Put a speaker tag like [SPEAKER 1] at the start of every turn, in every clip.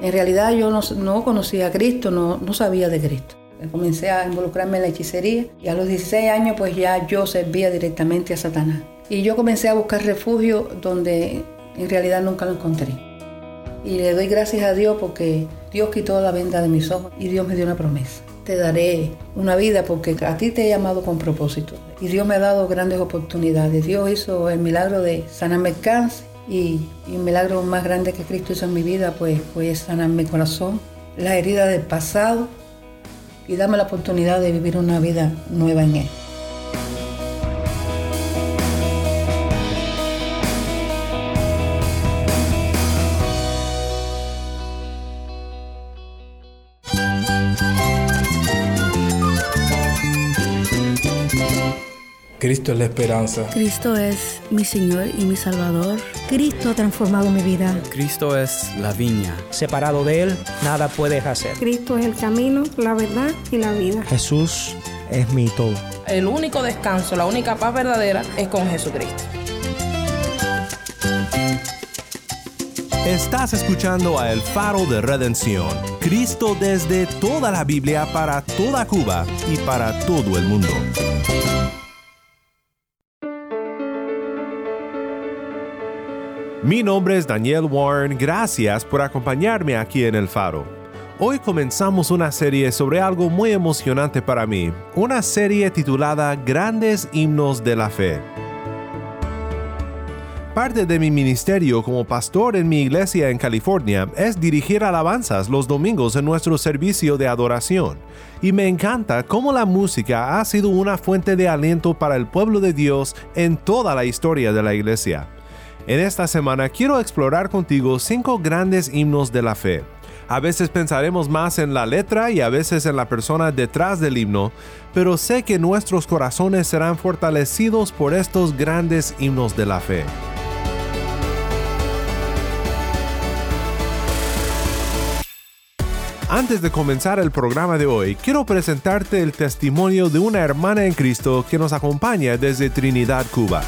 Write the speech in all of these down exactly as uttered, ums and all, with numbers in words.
[SPEAKER 1] En realidad yo no, no conocía a Cristo, no, no sabía de Cristo. Comencé a involucrarme en la hechicería y a los dieciséis años pues ya yo servía directamente a Satanás. Y yo comencé a buscar refugio donde en realidad nunca lo encontré. Y le doy gracias a Dios porque Dios quitó la venda de mis ojos y Dios me dio una promesa. Te daré una vida porque a ti te he llamado con propósito. Y Dios me ha dado grandes oportunidades. Dios hizo el milagro de sanarme el cáncer y, y el milagro más grande que Cristo hizo en mi vida pues fue sanar mi corazón, las heridas del pasado y darme la oportunidad de vivir una vida nueva en Él.
[SPEAKER 2] Cristo es la esperanza.
[SPEAKER 3] Cristo es mi Señor y mi Salvador.
[SPEAKER 4] Cristo ha transformado mi vida.
[SPEAKER 5] Cristo es la viña.
[SPEAKER 6] Separado de Él, nada puedes hacer.
[SPEAKER 4] Cristo es el camino, la verdad y la vida.
[SPEAKER 6] Jesús es mi todo.
[SPEAKER 7] El único descanso, la única paz verdadera es con Jesucristo.
[SPEAKER 8] Estás escuchando a El Faro de Redención. Cristo desde toda la Biblia para toda Cuba y para todo el mundo. Mi nombre es Daniel Warren, gracias por acompañarme aquí en El Faro. Hoy comenzamos una serie sobre algo muy emocionante para mí, una serie titulada Grandes Himnos de la Fe. Parte de mi ministerio como pastor en mi iglesia en California es dirigir alabanzas los domingos en nuestro servicio de adoración, y me encanta cómo la música ha sido una fuente de aliento para el pueblo de Dios en toda la historia de la iglesia. En esta semana quiero explorar contigo cinco grandes himnos de la fe. A veces pensaremos más en la letra y a veces en la persona detrás del himno, pero sé que nuestros corazones serán fortalecidos por estos grandes himnos de la fe. Antes de comenzar el programa de hoy, quiero presentarte el testimonio de una hermana en Cristo que nos acompaña desde Trinidad, Cuba.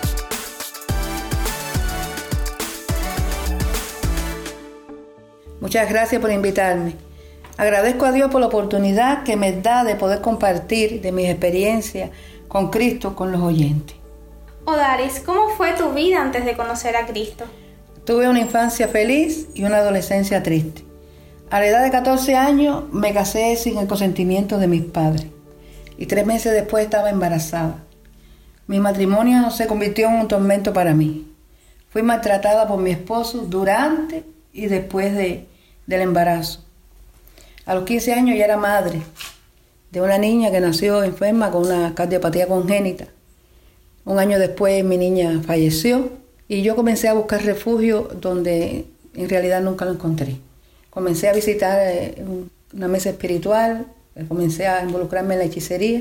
[SPEAKER 1] Muchas gracias por invitarme. Agradezco a Dios por la oportunidad que me da de poder compartir de mis experiencias con Cristo con los oyentes.
[SPEAKER 9] Odaris, ¿cómo fue tu vida antes de conocer a Cristo?
[SPEAKER 1] Tuve una infancia feliz y una adolescencia triste. A la edad de catorce años me casé sin el consentimiento de mis padres y tres meses después estaba embarazada. Mi matrimonio se convirtió en un tormento para mí. Fui maltratada por mi esposo durante y después de del embarazo. A los quince años ya era madre de una niña que nació enferma con una cardiopatía congénita. Un año después mi niña falleció y yo comencé a buscar refugio donde en realidad nunca lo encontré. Comencé a visitar una mesa espiritual, comencé a involucrarme en la hechicería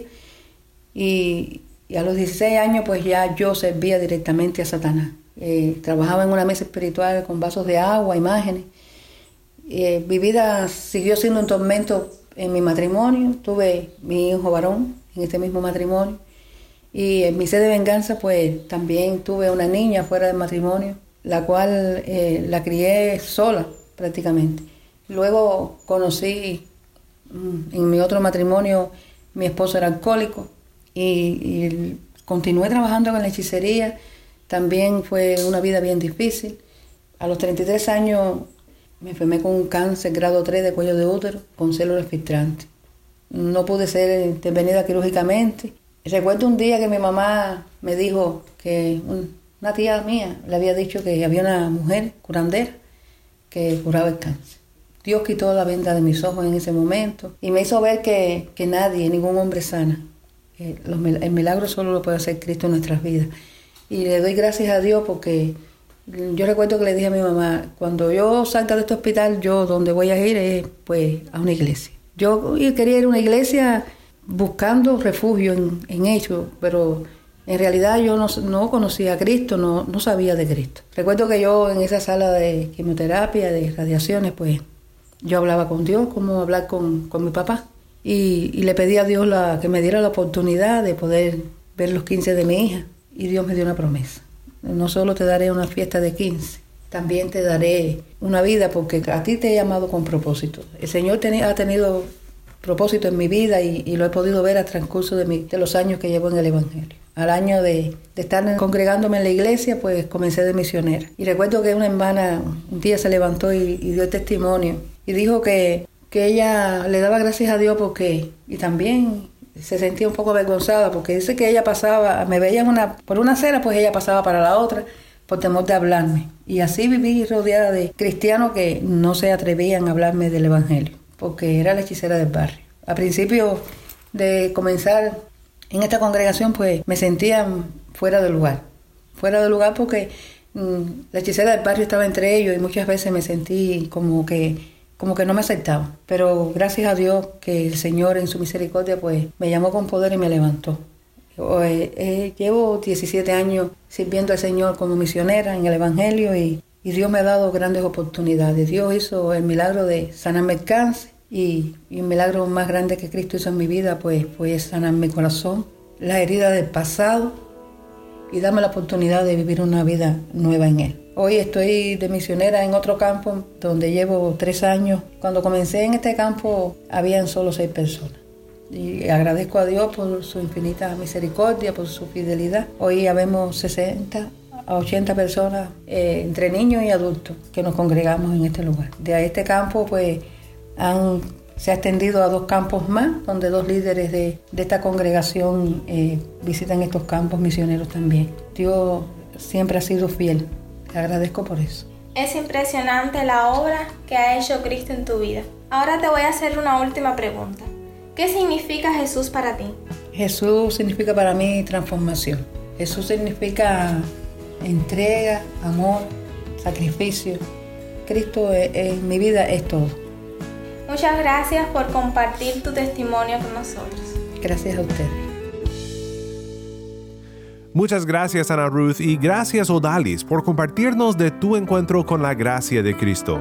[SPEAKER 1] y, y a los dieciséis años pues ya yo servía directamente a Satanás. Eh, trabajaba en una mesa espiritual con vasos de agua, imágenes. Eh, mi vida siguió siendo un tormento en mi matrimonio. Tuve mi hijo varón en este mismo matrimonio. Y en mi sed de venganza, pues también tuve una niña fuera del matrimonio, la cual eh, la crié sola prácticamente. Luego conocí mm, en mi otro matrimonio, mi esposo era alcohólico y, y continué trabajando en la hechicería. También fue una vida bien difícil. A los treinta y tres años me enfermé con un cáncer grado tres de cuello de útero con células filtrantes. No pude ser intervenida quirúrgicamente. Recuerdo un día que mi mamá me dijo que una tía mía le había dicho que había una mujer curandera que curaba el cáncer. Dios quitó la venda de mis ojos en ese momento y me hizo ver que, que nadie, ningún hombre sana. Eh, los, el milagro solo lo puede hacer Cristo en nuestras vidas. Y le doy gracias a Dios porque yo recuerdo que le dije a mi mamá, cuando yo salga de este hospital, yo donde voy a ir es pues a una iglesia. Yo quería ir a una iglesia buscando refugio en, en hecho, pero en realidad yo no, no conocía a Cristo, no, no sabía de Cristo. Recuerdo que yo en esa sala de quimioterapia, de radiaciones, pues yo hablaba con Dios, como hablar con, con mi papá. Y, y le pedí a Dios la, que me diera la oportunidad de poder ver los quince de mi hija. Y Dios me dio una promesa. No solo te daré una fiesta de quince, también te daré una vida porque a ti te he llamado con propósito. El Señor ten, ha tenido propósito en mi vida y, y lo he podido ver al transcurso de, mi, de los años que llevo en el Evangelio. Al año de, de estar congregándome en la iglesia, pues comencé de misionera. Y recuerdo que una hermana un día se levantó y, y dio testimonio y dijo que, que ella le daba gracias a Dios porque, y también se sentía un poco avergonzada porque dice que ella pasaba, me veía una, por una acera, pues ella pasaba para la otra por temor de hablarme. Y así viví rodeada de cristianos que no se atrevían a hablarme del Evangelio, porque era la hechicera del barrio. A principio de comenzar en esta congregación, pues me sentía fuera de lugar. Fuera de lugar porque mmm, la hechicera del barrio estaba entre ellos y muchas veces me sentí como que, como que no me aceptaba. Pero gracias a Dios que el Señor en su misericordia pues me llamó con poder y me levantó. Yo, eh, eh, llevo diecisiete años sirviendo al Señor como misionera en el Evangelio y, y Dios me ha dado grandes oportunidades. Dios hizo el milagro de sanarme el cáncer. Y, y el milagro más grande que Cristo hizo en mi vida pues fue sanar mi corazón, las heridas del pasado y darme la oportunidad de vivir una vida nueva en Él. Hoy estoy de misionera en otro campo donde llevo tres años. Cuando comencé en este campo habían solo seis personas. Y agradezco a Dios por su infinita misericordia, por su fidelidad. Hoy habemos sesenta a ochenta personas, eh, entre niños y adultos, que nos congregamos en este lugar. De este campo pues Han, se ha extendido a dos campos más, donde dos líderes de, de esta congregación eh, visitan estos campos misioneros también. Dios siempre ha sido fiel. Le agradezco por eso.
[SPEAKER 9] Es impresionante la obra que ha hecho Cristo en tu vida. Ahora te voy a hacer una última pregunta. ¿Qué significa Jesús para ti? Jesús significa para mí transformación. Jesús significa entrega, amor, sacrificio. Cristo en mi vida es todo. Muchas gracias por compartir tu testimonio con nosotros.
[SPEAKER 1] Gracias a ustedes.
[SPEAKER 8] Muchas gracias, Ana Ruth, y gracias, Odalis, por compartirnos de tu encuentro con la gracia de Cristo.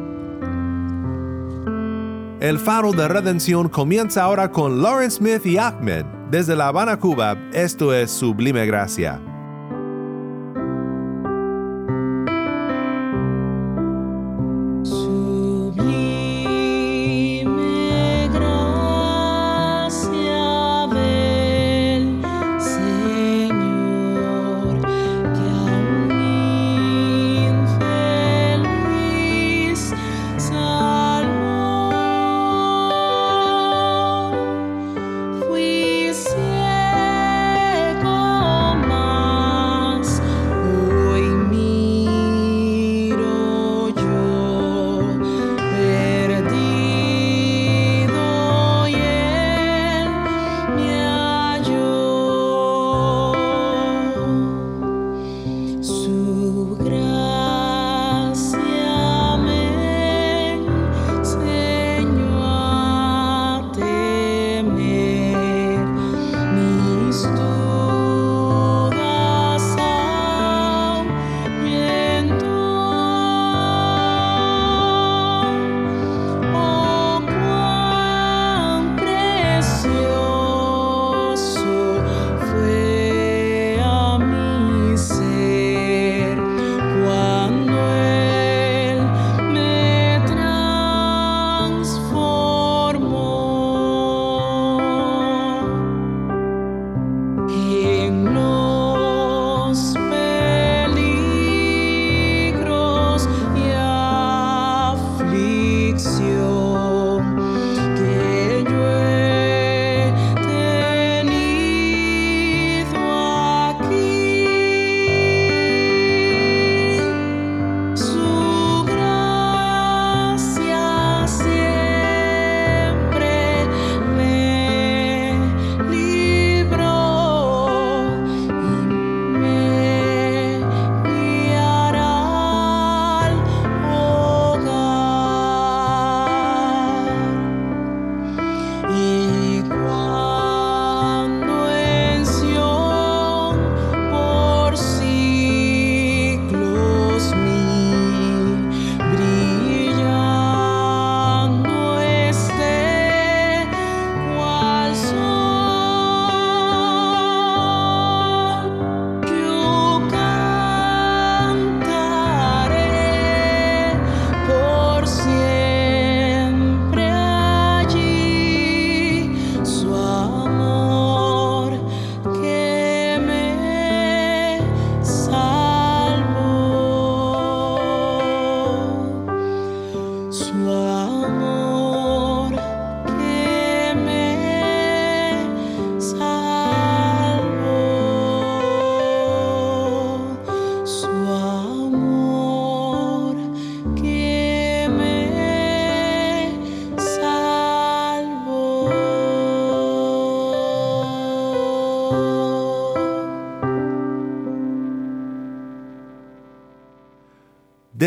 [SPEAKER 8] El Faro de Redención comienza ahora con Lawrence Smith y Ahmed. Desde La Habana, Cuba, esto es Sublime Gracia.
[SPEAKER 2] Ciego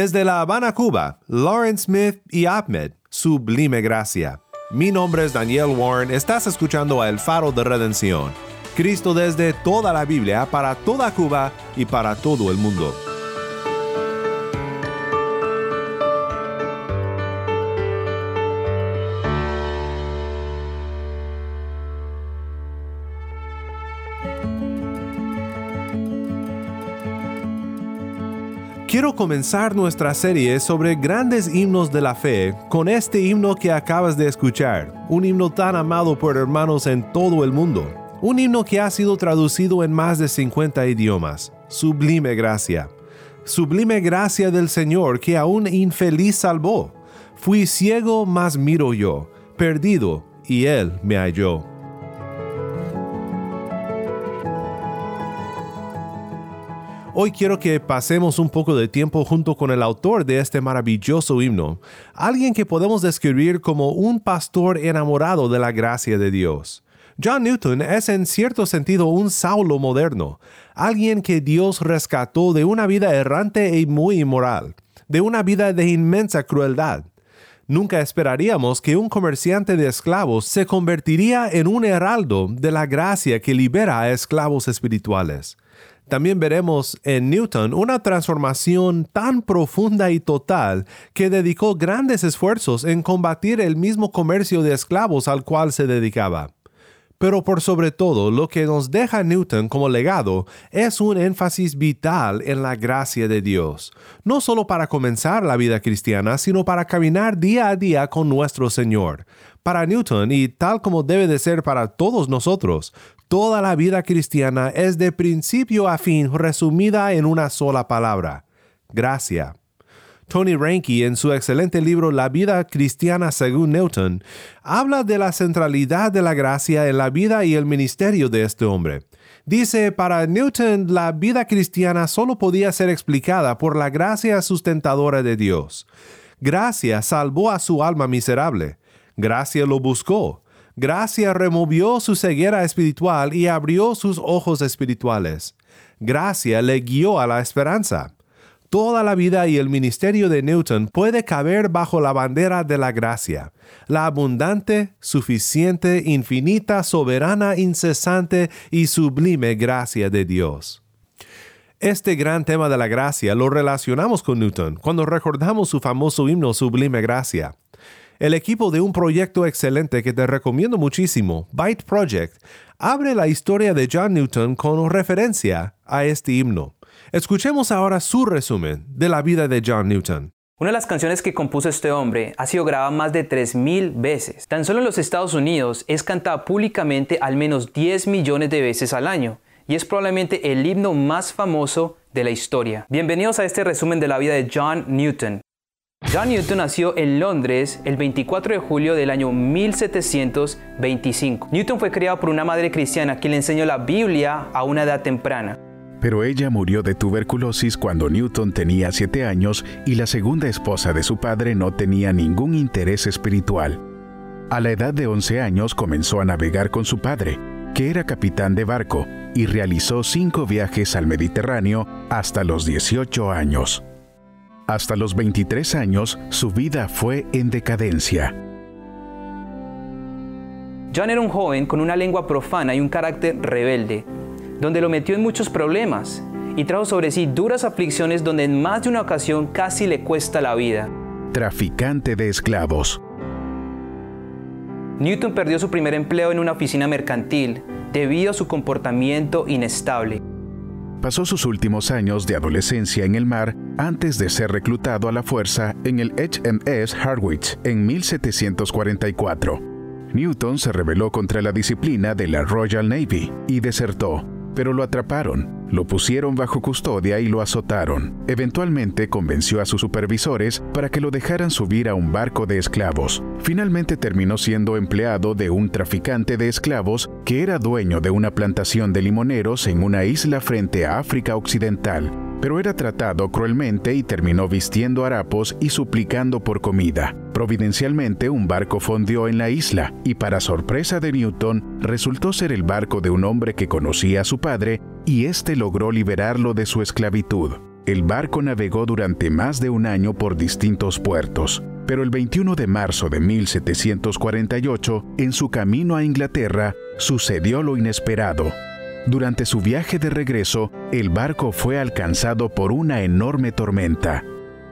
[SPEAKER 8] Desde La Habana, Cuba, Lawrence Smith y Ahmed, Sublime Gracia. Mi nombre es Daniel Warren, estás escuchando a El Faro de Redención. Cristo desde toda la Biblia, para toda Cuba y para todo el mundo. Quiero comenzar nuestra serie sobre grandes himnos de la fe con este himno que acabas de escuchar, un himno tan amado por hermanos en todo el mundo, un himno que ha sido traducido en más de cincuenta idiomas, Sublime Gracia. Sublime gracia del Señor que a un infeliz salvó. Fui ciego, mas miro yo, perdido, y Él me halló. Hoy quiero que pasemos un poco de tiempo junto con el autor de este maravilloso himno, alguien que podemos describir como un pastor enamorado de la gracia de Dios. John Newton es en cierto sentido un Saulo moderno, alguien que Dios rescató de una vida errante y muy inmoral, de una vida de inmensa crueldad. Nunca esperaríamos que un comerciante de esclavos se convertiría en un heraldo de la gracia que libera a esclavos espirituales. También veremos en Newton una transformación tan profunda y total que dedicó grandes esfuerzos en combatir el mismo comercio de esclavos al cual se dedicaba. Pero por sobre todo, lo que nos deja Newton como legado es un énfasis vital en la gracia de Dios, no solo para comenzar la vida cristiana, sino para caminar día a día con nuestro Señor. Para Newton, y tal como debe de ser para todos nosotros, toda la vida cristiana es de principio a fin resumida en una sola palabra: gracia. Tony Reinke, en su excelente libro La vida cristiana según Newton, habla de la centralidad de la gracia en la vida y el ministerio de este hombre. Dice, para Newton, la vida cristiana solo podía ser explicada por la gracia sustentadora de Dios. Gracia salvó a su alma miserable. Gracia lo buscó. Gracia removió su ceguera espiritual y abrió sus ojos espirituales. Gracia le guió a la esperanza. Toda la vida y el ministerio de Newton puede caber bajo la bandera de la gracia, la abundante, suficiente, infinita, soberana, incesante y sublime gracia de Dios. Este gran tema de la gracia lo relacionamos con Newton cuando recordamos su famoso himno Sublime Gracia. El equipo de un proyecto excelente que te recomiendo muchísimo, Byte Project, abre la historia de John Newton con referencia a este himno. Escuchemos ahora su resumen de la vida de John Newton.
[SPEAKER 2] Una de las canciones que compuso este hombre ha sido grabada más de tres mil veces. Tan solo en los Estados Unidos es cantada públicamente al menos diez millones de veces al año, y es probablemente el himno más famoso de la historia. Bienvenidos a este resumen de la vida de John Newton. John Newton nació en Londres el veinticuatro de julio del año mil setecientos veinticinco. Newton fue criado por una madre cristiana quien le enseñó la Biblia a una edad temprana.
[SPEAKER 10] Pero ella murió de tuberculosis cuando Newton tenía siete años y la segunda esposa de su padre no tenía ningún interés espiritual. A la edad de once años comenzó a navegar con su padre, que era capitán de barco, y realizó cinco viajes al Mediterráneo hasta los dieciocho años. Hasta los veintitrés años, su vida fue en decadencia.
[SPEAKER 2] John era un joven con una lengua profana y un carácter rebelde, donde lo metió en muchos problemas y trajo sobre sí duras aflicciones donde en más de una ocasión casi le cuesta la vida.
[SPEAKER 10] Traficante de esclavos.
[SPEAKER 2] Newton perdió su primer empleo en una oficina mercantil debido a su comportamiento inestable.
[SPEAKER 10] Pasó sus últimos años de adolescencia en el mar antes de ser reclutado a la fuerza en el H M S Harwich en mil setecientos cuarenta y cuatro. Newton se rebeló contra la disciplina de la Royal Navy y desertó, pero lo atraparon, lo pusieron bajo custodia y lo azotaron. Eventualmente convenció a sus supervisores para que lo dejaran subir a un barco de esclavos. Finalmente terminó siendo empleado de un traficante de esclavos que era dueño de una plantación de limoneros en una isla frente a África Occidental, pero era tratado cruelmente y terminó vistiendo harapos y suplicando por comida. Providencialmente, un barco fondeó en la isla y, para sorpresa de Newton, resultó ser el barco de un hombre que conocía a su padre y éste logró liberarlo de su esclavitud. El barco navegó durante más de un año por distintos puertos, pero el veintiuno de marzo de mil setecientos cuarenta y ocho, en su camino a Inglaterra, sucedió lo inesperado. Durante su viaje de regreso, el barco fue alcanzado por una enorme tormenta.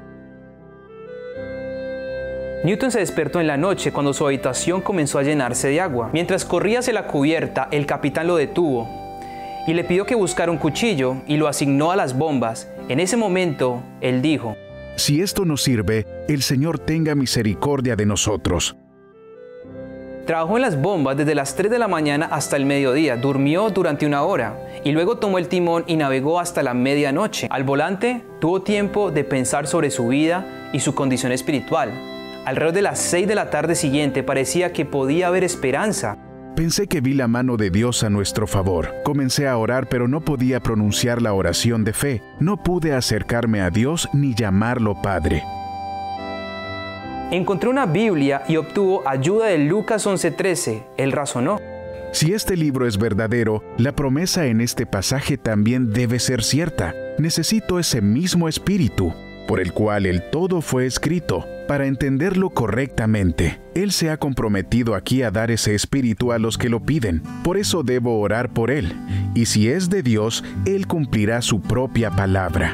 [SPEAKER 2] Newton se despertó en la noche cuando su habitación comenzó a llenarse de agua. Mientras corría hacia la cubierta, el capitán lo detuvo y le pidió que buscara un cuchillo y lo asignó a las bombas. En ese momento, él dijo:
[SPEAKER 10] «Si esto no sirve, el Señor tenga misericordia de nosotros».
[SPEAKER 2] Trabajó en las bombas desde las tres de la mañana hasta el mediodía, durmió durante una hora y luego tomó el timón y navegó hasta la medianoche. Al volante, tuvo tiempo de pensar sobre su vida y su condición espiritual. Alrededor de las seis de la tarde siguiente parecía que podía haber esperanza.
[SPEAKER 10] Pensé que vi la mano de Dios a nuestro favor. Comencé a orar, pero no podía pronunciar la oración de fe. No pude acercarme a Dios ni llamarlo Padre.
[SPEAKER 2] Encontró una Biblia y obtuvo ayuda de Lucas once trece. Él razonó:
[SPEAKER 10] si este libro es verdadero, la promesa en este pasaje también debe ser cierta. Necesito ese mismo espíritu, por el cual el todo fue escrito, para entenderlo correctamente. Él se ha comprometido aquí a dar ese espíritu a los que lo piden. Por eso debo orar por él. Y si es de Dios, Él cumplirá su propia palabra.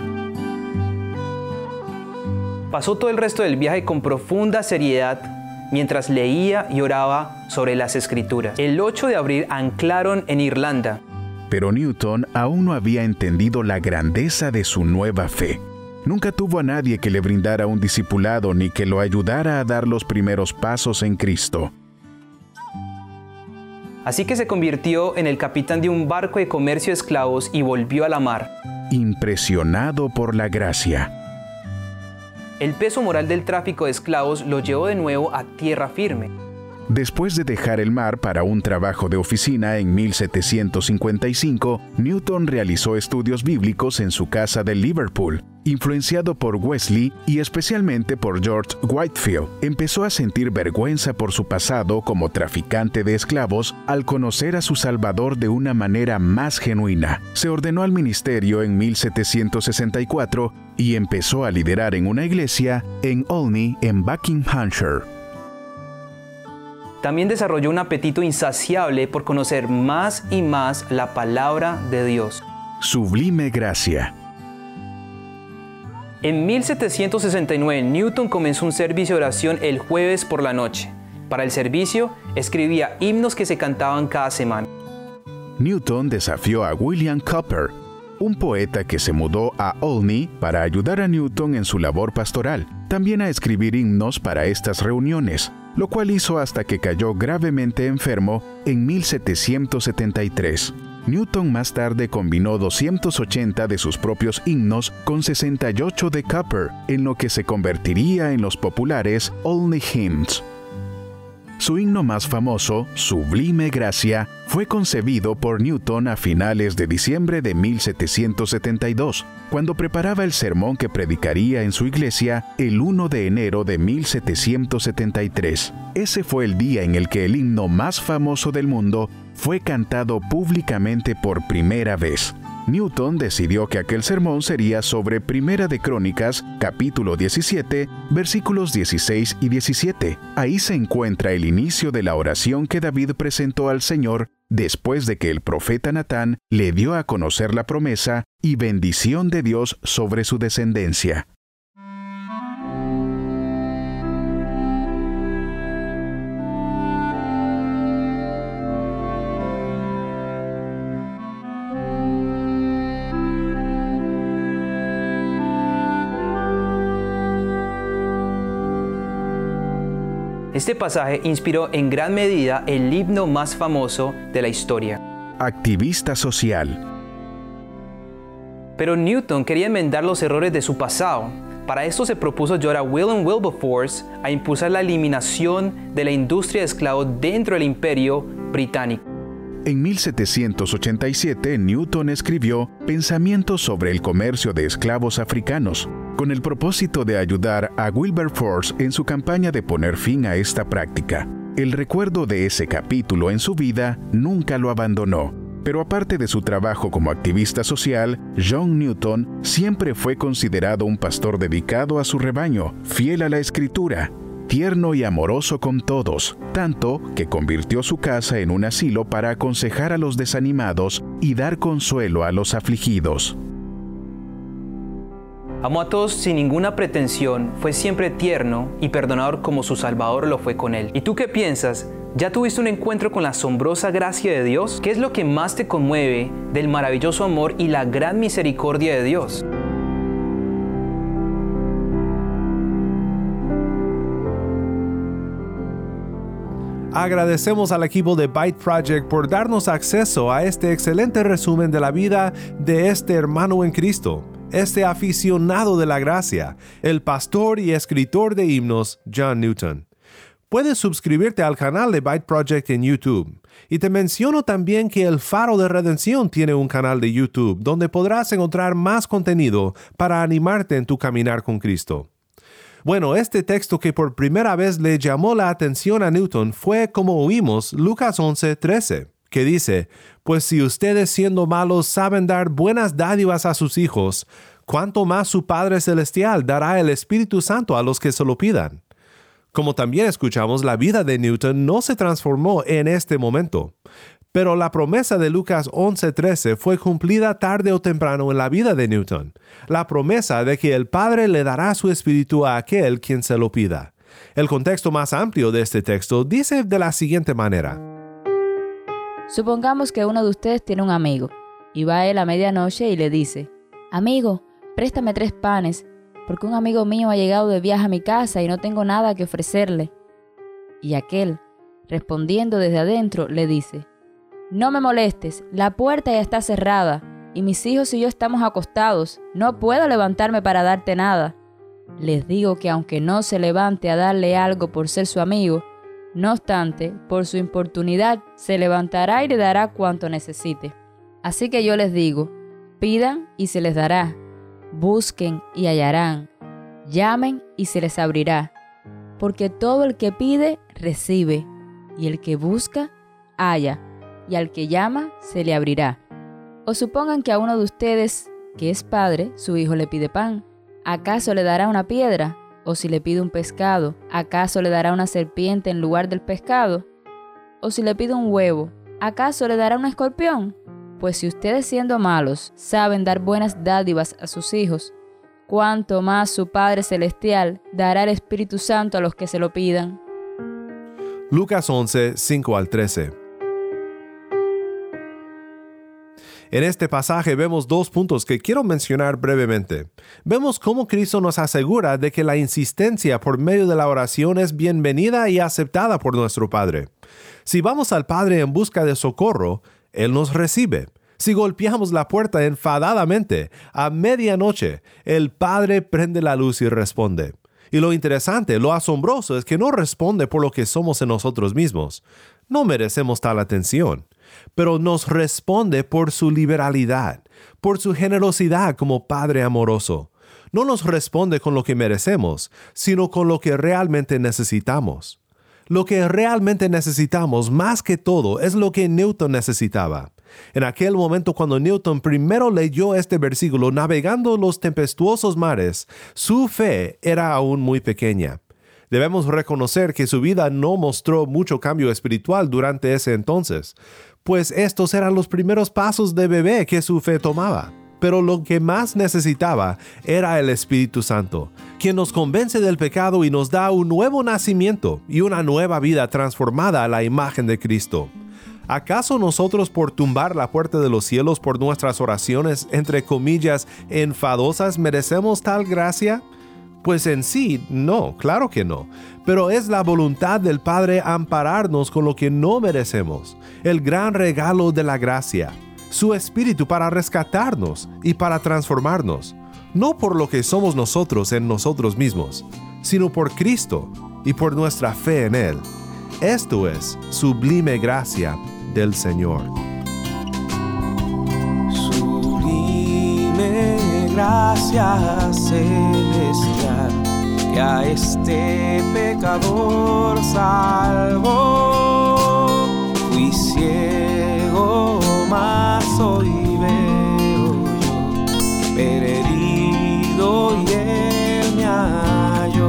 [SPEAKER 2] Pasó todo el resto del viaje con profunda seriedad mientras leía y oraba sobre las Escrituras. El ocho de abril anclaron en Irlanda.
[SPEAKER 10] Pero Newton aún no había entendido la grandeza de su nueva fe. Nunca tuvo a nadie que le brindara un discipulado ni que lo ayudara a dar los primeros pasos en Cristo.
[SPEAKER 2] Así que se convirtió en el capitán de un barco de comercio de esclavos y volvió a la mar.
[SPEAKER 10] Impresionado por la gracia.
[SPEAKER 2] El peso moral del tráfico de esclavos lo llevó de nuevo a tierra firme.
[SPEAKER 10] Después de dejar el mar para un trabajo de oficina en mil setecientos cincuenta y cinco, Newton realizó estudios bíblicos en su casa de Liverpool. Influenciado por Wesley y especialmente por George Whitefield, empezó a sentir vergüenza por su pasado como traficante de esclavos al conocer a su Salvador de una manera más genuina. Se ordenó al ministerio en mil setecientos sesenta y cuatro y empezó a liderar en una iglesia en Olney, en Buckinghamshire.
[SPEAKER 2] También desarrolló un apetito insaciable por conocer más y más la palabra de Dios.
[SPEAKER 10] Sublime gracia.
[SPEAKER 2] En mil setecientos sesenta y nueve, Newton comenzó un servicio de oración el jueves por la noche. Para el servicio, escribía himnos que se cantaban cada semana.
[SPEAKER 10] Newton desafió a William Cowper, un poeta que se mudó a Olney para ayudar a Newton en su labor pastoral, también a escribir himnos para estas reuniones, lo cual hizo hasta que cayó gravemente enfermo en mil setecientos setenta y tres. Newton más tarde combinó doscientos ochenta de sus propios himnos con sesenta y ocho de Cowper, en lo que se convertiría en los populares Olney Hymns. Su himno más famoso, Sublime Gracia, fue concebido por Newton a finales de diciembre de mil setecientos setenta y dos, cuando preparaba el sermón que predicaría en su iglesia el primero de enero de mil setecientos setenta y tres. Ese fue el día en el que el himno más famoso del mundo fue cantado públicamente por primera vez. Newton decidió que aquel sermón sería sobre Primera de Crónicas, capítulo diecisiete, versículos dieciséis y diecisiete. Ahí se encuentra el inicio de la oración que David presentó al Señor después de que el profeta Natán le dio a conocer la promesa y bendición de Dios sobre su descendencia.
[SPEAKER 2] Este pasaje inspiró en gran medida el himno más famoso de la historia.
[SPEAKER 10] Activista social.
[SPEAKER 2] Pero Newton quería enmendar los errores de su pasado. Para esto se propuso ayudar a William Wilberforce a impulsar la eliminación de la industria de esclavos dentro del Imperio Británico.
[SPEAKER 10] En mil setecientos ochenta y siete, Newton escribió Pensamientos sobre el comercio de esclavos africanos, con el propósito de ayudar a Wilberforce en su campaña de poner fin a esta práctica. El recuerdo de ese capítulo en su vida nunca lo abandonó. Pero aparte de su trabajo como activista social, John Newton siempre fue considerado un pastor dedicado a su rebaño, fiel a la Escritura, tierno y amoroso con todos, tanto que convirtió su casa en un asilo para aconsejar a los desanimados y dar consuelo a los afligidos.
[SPEAKER 2] Amó a todos sin ninguna pretensión, fue siempre tierno y perdonador como su Salvador lo fue con él. ¿Y tú qué piensas? ¿Ya tuviste un encuentro con la asombrosa gracia de Dios? ¿Qué es lo que más te conmueve del maravilloso amor y la gran misericordia de Dios?
[SPEAKER 8] Agradecemos al equipo de Byte Project por darnos acceso a este excelente resumen de la vida de este hermano en Cristo, este aficionado de la gracia, el pastor y escritor de himnos John Newton. Puedes suscribirte al canal de Byte Project en YouTube. Y te menciono también que el Faro de Redención tiene un canal de YouTube donde podrás encontrar más contenido para animarte en tu caminar con Cristo. Bueno, este texto que por primera vez le llamó la atención a Newton fue, como oímos, Lucas once, trece, que dice, «Pues si ustedes siendo malos saben dar buenas dádivas a sus hijos, ¿cuánto más su Padre Celestial dará el Espíritu Santo a los que se lo pidan?» Como también escuchamos, la vida de Newton no se transformó en este momento. Pero la promesa de Lucas once, trece fue cumplida tarde o temprano en la vida de Newton. La promesa de que el Padre le dará su espíritu a aquel quien se lo pida. El contexto más amplio de este texto dice de la siguiente manera.
[SPEAKER 11] Supongamos que uno de ustedes tiene un amigo, y va a él a medianoche y le dice, «Amigo, préstame tres panes, porque un amigo mío ha llegado de viaje a mi casa y no tengo nada que ofrecerle». Y aquel, respondiendo desde adentro, le dice, «No me molestes, la puerta ya está cerrada, y mis hijos y yo estamos acostados, no puedo levantarme para darte nada». Les digo que aunque no se levante a darle algo por ser su amigo, no obstante, por su importunidad, se levantará y le dará cuanto necesite. Así que yo les digo, pidan y se les dará, busquen y hallarán, llamen y se les abrirá, porque todo el que pide, recibe, y el que busca, halla, y al que llama, se le abrirá. O supongan que a uno de ustedes, que es padre, su hijo le pide pan. ¿Acaso le dará una piedra? O si le pide un pescado, ¿acaso le dará una serpiente en lugar del pescado? O si le pide un huevo, ¿acaso le dará un escorpión? Pues si ustedes siendo malos saben dar buenas dádivas a sus hijos, ¿cuánto más su Padre Celestial dará el Espíritu Santo a los que se lo pidan?
[SPEAKER 8] Lucas once, cinco al trece. En este pasaje vemos dos puntos que quiero mencionar brevemente. Vemos cómo Cristo nos asegura de que la insistencia por medio de la oración es bienvenida y aceptada por nuestro Padre. Si vamos al Padre en busca de socorro, Él nos recibe. Si golpeamos la puerta enfadadamente, a medianoche, el Padre prende la luz y responde. Y lo interesante, lo asombroso es que no responde por lo que somos en nosotros mismos. No merecemos tal atención, pero nos responde por su liberalidad, por su generosidad como Padre amoroso. No nos responde con lo que merecemos, sino con lo que realmente necesitamos. Lo que realmente necesitamos más que todo es lo que Newton necesitaba. En aquel momento cuando Newton primero leyó este versículo navegando los tempestuosos mares, su fe era aún muy pequeña. Debemos reconocer que su vida no mostró mucho cambio espiritual durante ese entonces, pues estos eran los primeros pasos de bebé que su fe tomaba. Pero lo que más necesitaba era el Espíritu Santo, quien nos convence del pecado y nos da un nuevo nacimiento y una nueva vida transformada a la imagen de Cristo. ¿Acaso nosotros por tumbar la puerta de los cielos por nuestras oraciones, entre comillas, enfadosas, merecemos tal gracia? Pues en sí, no, claro que no. Pero es la voluntad del Padre ampararnos con lo que no merecemos, el gran regalo de la gracia, su Espíritu para rescatarnos y para transformarnos, no por lo que somos nosotros en nosotros mismos, sino por Cristo y por nuestra fe en Él. Esto es sublime gracia del Señor.
[SPEAKER 6] Sublime gracia celestial que a este pecador salvó. Fui ciego, más hoy veo yo, perdido y Él me halló.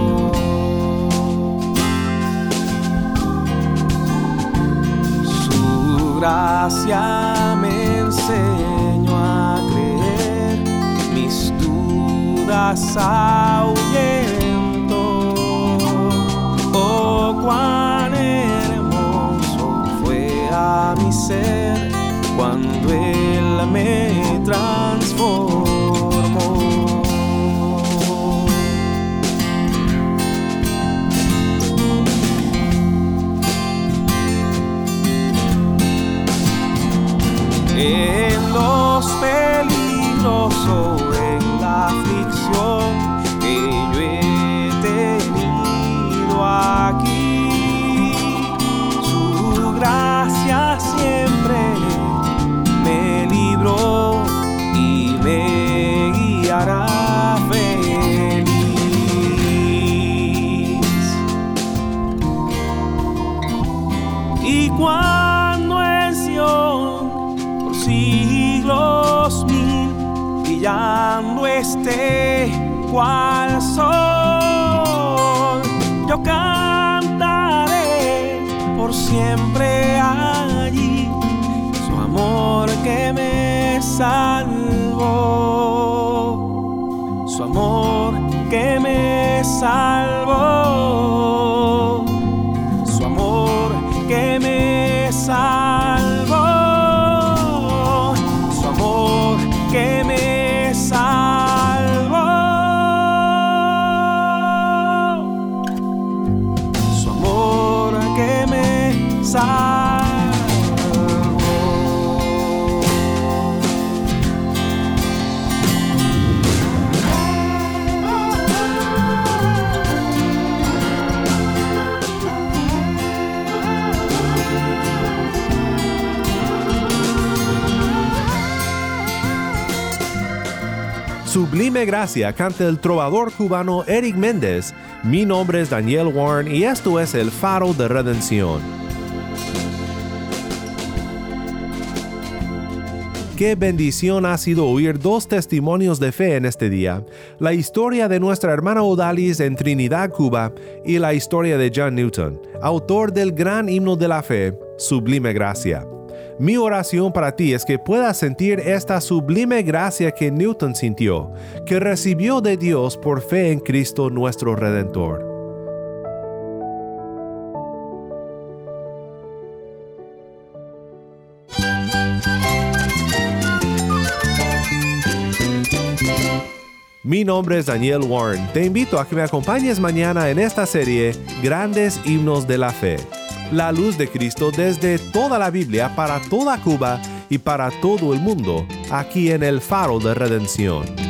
[SPEAKER 6] Su gracia me enseñó a creer, mis dudas ahuyentó. Oh, cuán hermoso fue a mi ser cuando Él me transformó. En los peligros o en la aflicción que yo he tenido aquí, su gracia siempre me libró y me guiará feliz. Y cuando en Sion por siglos mil brillando esté cual sol, yo cantaré por siempre allí su amor que me salvó, su amor que me salvó, su amor que me salvó, su amor que me salvó, su amor que me salvó.
[SPEAKER 8] Sublime Gracia canta el trovador cubano Eric Méndez. Mi nombre es Daniel Warren y esto es El Faro de Redención. Qué bendición ha sido oír dos testimonios de fe en este día, la historia de nuestra hermana Odalis en Trinidad, Cuba, y la historia de John Newton, autor del gran himno de la fe, Sublime Gracia. Mi oración para ti es que puedas sentir esta sublime gracia que Newton sintió, que recibió de Dios por fe en Cristo nuestro Redentor. Mi nombre es Daniel Warren. Te invito a que me acompañes mañana en esta serie Grandes Himnos de la Fe. La luz de Cristo desde toda la Biblia para toda Cuba y para todo el mundo, aquí en el Faro de Redención.